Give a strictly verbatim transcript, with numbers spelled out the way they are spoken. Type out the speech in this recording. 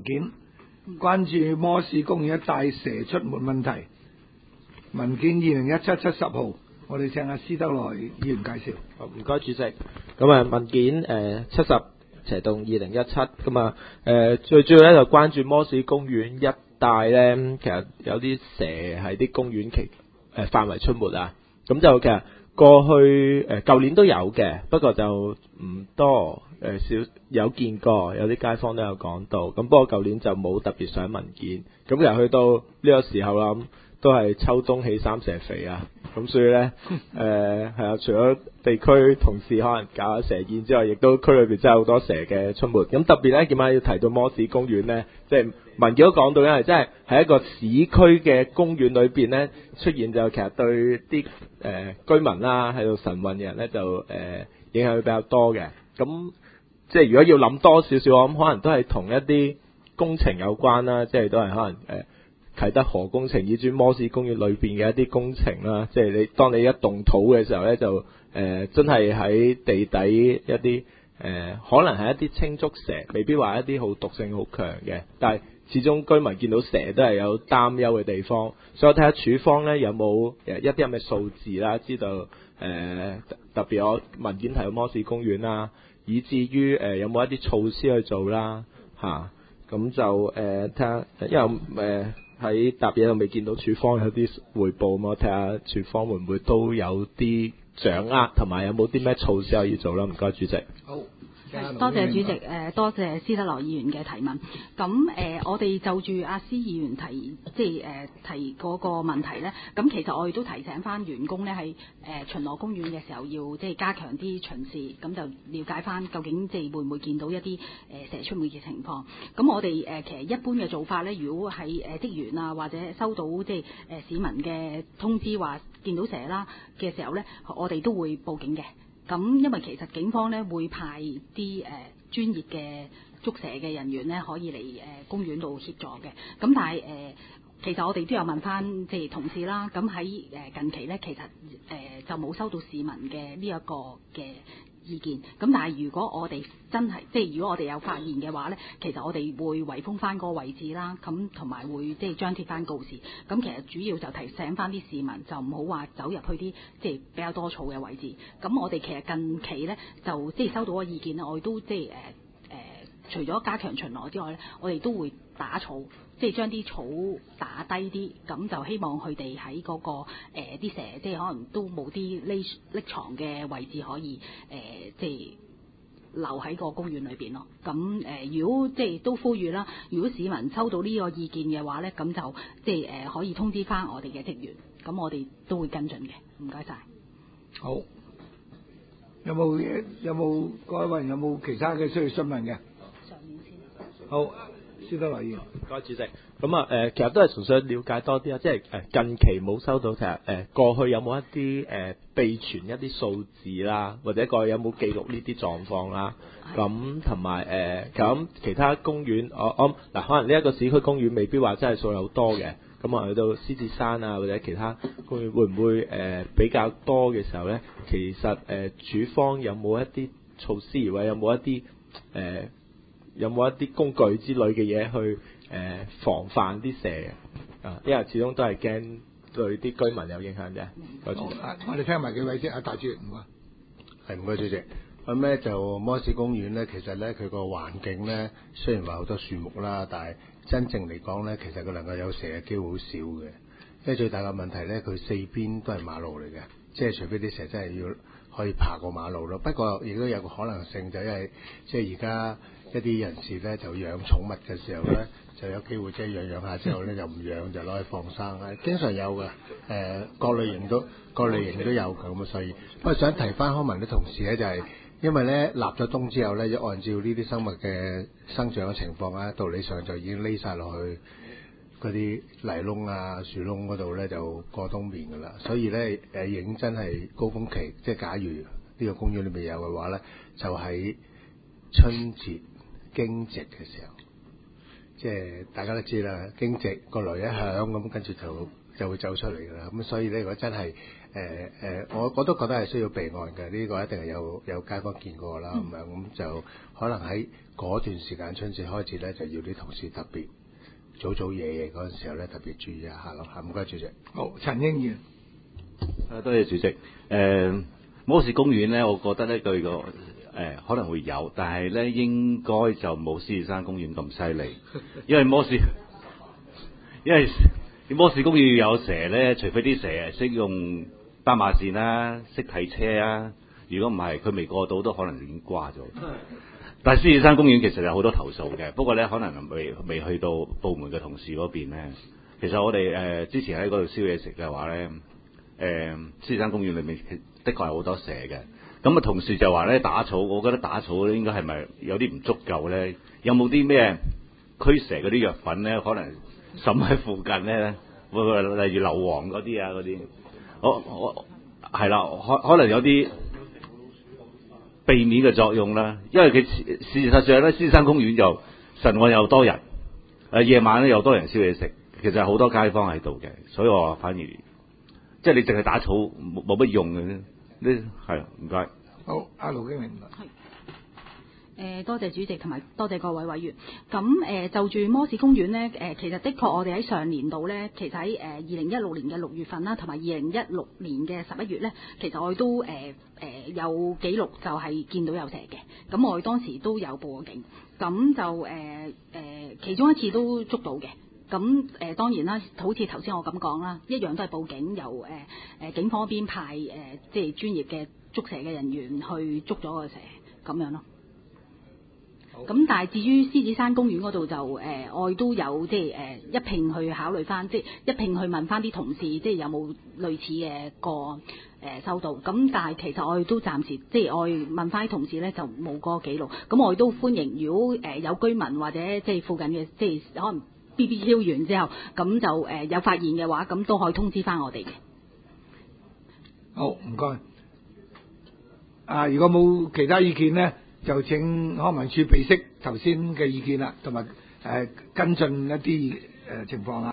件，關注摩士公園一帶蛇出沒問題。文件二零一七七十號，我哋請阿施德來議員介紹。 好，唔該主席。咁啊文件誒七十斜洞二零一七，咁啊誒最主要咧就關注摩士公園一帶咧，其實有啲蛇喺啲公園期誒範圍出沒啊。咁就其實過去誒舊年都有嘅，不過就唔多誒少有見過，有啲街坊都有講到。咁不過舊年就冇特別上文件。咁其實去到呢個時候啦，咁都係秋冬起三蛇肥啊。咁所以咧誒係啊，除咗地區同事可能搞蛇宴之外，亦都區裏邊真係好多蛇嘅出沒。咁特別咧點解要提到摩士公園咧？即係文件都講到，因為真係喺一個市區嘅公園裏邊咧出現，就其實對啲誒、呃、居民啦喺度晨運嘅人咧就誒、呃、影響會比較多嘅。咁即係如果要諗多少少，我諗可能都係同一啲工程有關啦，即係都係可能誒、呃、啟德河工程以至摩士公園裏邊嘅一啲工程啦。即係你當你一動土嘅時候咧，就誒、呃、真係喺地底一啲誒、呃、可能係一啲青竹蛇，未必話一啲好毒性好強嘅，但係始終居民見到蛇都係有擔憂嘅地方，所以我睇下署方咧有冇誒一啲咁嘅數字啦，知道誒、呃、特別我文件提到摩士公園啦，以至於誒、呃、有冇一啲措施去做啦嚇，咁、啊、就誒睇下，因為誒喺答嘢又未見到署方有啲彙報嘛，睇下署方會唔會都有啲掌握，同埋有冇啲咩措施可以做啦？唔該，主席。 好。 多謝主席，誒多謝施德來議員嘅提問。咁誒、呃，我哋就住阿施議員提，即係誒、呃、提嗰個問題咧。咁其實我哋都提醒翻員工咧，係誒巡邏公園嘅時候要即係加強啲巡視，咁就了解翻究竟即係會唔會見到一啲誒、呃、蛇出沒嘅情況。咁我哋誒、呃、其實一般嘅做法咧，如果係誒職員啊或者收到即係誒、呃、市民嘅通知話見到蛇啦嘅時候咧，我哋都會報警嘅。咁因為其實警方咧會派啲誒、呃、專業嘅捉蛇嘅人員咧可以嚟誒、呃、公園度協助嘅。咁但係誒、呃、其實我哋都有問翻即係同事啦。咁喺誒近期咧，其實誒、呃、就冇收到市民嘅呢一個嘅意見。咁但係如果我哋真係即係如果我哋有發現嘅話咧，其實我哋會圍封翻個位置啦，咁同埋會即係張貼翻告示。咁其實主要就提醒翻啲市民就唔好話走入去啲即係比較多草嘅位置。咁我哋其實近期咧就即係收到個意見咧，我哋都即係誒誒除咗加強巡邏之外咧，我哋都會打草，即係將啲草打低啲，咁就希望佢哋喺嗰個誒啲、呃、蛇即係可能都冇啲匿匿藏嘅位置可以誒、呃、即係留喺個公園裏邊咯。咁誒、呃，如果即係都呼籲啦，如果市民收到呢個意見嘅話咧，咁就即係誒、呃、可以通知翻我哋嘅職員，咁我哋都會跟進嘅。唔該晒。 好，有冇有冇各位委員有冇其他嘅需要詢問嘅？ 上面先。 好，施德來議員。 唔該，主席。咁啊誒，其實都係純粹了解多啲啊，即係誒近期冇收到，其實誒過去有冇一啲誒備存一啲數字啦，或者過去有冇記錄呢啲狀況啦？咁同埋誒咁其他公園，我我嗱可能呢一個市區公園未必話真係數有多嘅，咁啊去到獅子山啊或者其他公園會唔會誒、呃、比較多嘅時候咧？其實誒、呃、署方有冇一啲措施，或者有冇一啲誒、呃、有冇一啲工具之類嘅嘢去誒、呃、防範啲蛇啊？因為始終都係驚對啲居民有影響啫。多謝。 我哋聽埋幾位先，阿大主席唔該。 係唔該，主席。咁咧就摩士公園咧，其實咧佢個環境咧，雖然話好多樹木啦，但係真正嚟講咧，其實佢能夠有蛇嘅機會好少嘅。因為最大嘅問題咧，佢四邊都係馬路嚟嘅，即係除非啲蛇真係要可以爬過馬路咯。不過亦都有個可能性，就因為即係而家一啲人士咧就養寵物嘅時候咧，就有機會即係養養下之後咧就唔養就攞去放生啊，經常有嘅。誒、呃、各類型都各類型都有嘅咁啊，所以不過想提翻康文啲同事咧就係、是。因為咧立咗冬之後咧，就按照呢啲生物嘅生長嘅情況咧，道理上就已經匿晒落去嗰啲泥窿啊、樹窿嗰度咧，就過冬眠噶啦。所以咧誒，認真係高峰期，即係假如呢個公園裏面有嘅話咧，就喺春節驚蟄嘅時候， 即係大家都知啦，驚蟄個雷一響咁，跟住就就會走出嚟㗎啦。咁所以咧，如果真係誒誒，我我都覺得係需要備案嘅。呢、這個一定係有有街坊見過啦，咁樣咁就可能喺嗰段時間春節開始咧，就要啲同事特別早早夜夜嗰陣時候咧，特別注意一下咯。嚇，唔該，主席。 好，陳英元。 誒，多謝主席。誒、呃，摩士公園咧，我覺得咧佢個誒可能會有，但係咧應該就冇獅子山公園咁犀利，因為摩士，因為摩士公園有蛇咧，除非啲蛇係識用斑馬線啦，識睇車啊，如果唔係，佢未過到都可能已經瓜咗。但係獅子山公園其實有好多投訴嘅，不過咧可能未未去到部門嘅同事嗰邊咧。其實我哋誒、呃、之前喺嗰度燒嘢食嘅話咧，誒、呃、獅子山公園裏面的確係好多蛇嘅。咁啊同事就話咧打草，我覺得打草咧應該係咪有啲唔足夠咧？有冇啲咩驅蛇嗰啲藥粉咧？可能滲喺附近咧，會唔會例如硫磺嗰啲啊嗰啲？我我係啦，可可能有啲避免嘅作用啦。因為佢事實上咧，獅子山公園就晨運又多人，誒夜晚咧又多人燒嘢食。其實好多街坊喺度嘅，所以我反而即係你淨係打草冇冇乜用嘅啫。呢係唔該。 好，阿盧經理。 係。誒多謝主席同埋多謝各位委員。咁誒、呃、就住摩士公園呢，誒、呃、其實的確我哋喺上年度呢，其實喺誒二零一六年嘅六月份啦，同埋二零一六年嘅十一月呢，其實我哋都誒誒、呃呃、有記錄就係見到有蛇嘅。咁我哋當時都有報過警，咁就誒誒、呃呃、其中一次都捉到嘅。咁誒、呃、當然啦，好似頭先我咁講啦，一樣都係報警，由誒誒、呃、警方嗰邊派誒、呃、即係專業嘅捉蛇嘅人員去捉咗個蛇咁樣咯。咁但係至於獅子山公園嗰度就誒、呃，我哋都有即係誒、呃、一併去考慮翻，即係一併去問翻啲同事，即係有冇類似嘅個誒、呃、收到。咁但係其實我哋都暫時即係我哋問翻啲同事咧，就冇嗰個記錄。咁我哋都歡迎，如果誒、呃、有居民或者即係附近嘅即係可能 B B Q 完之後，咁就誒、呃、有發現嘅話，咁都可以通知翻我哋嘅。 好，唔該。啊，如果冇其他意見咧，就請康文署備悉頭先嘅意見啦，同埋誒跟進一啲誒情況啦。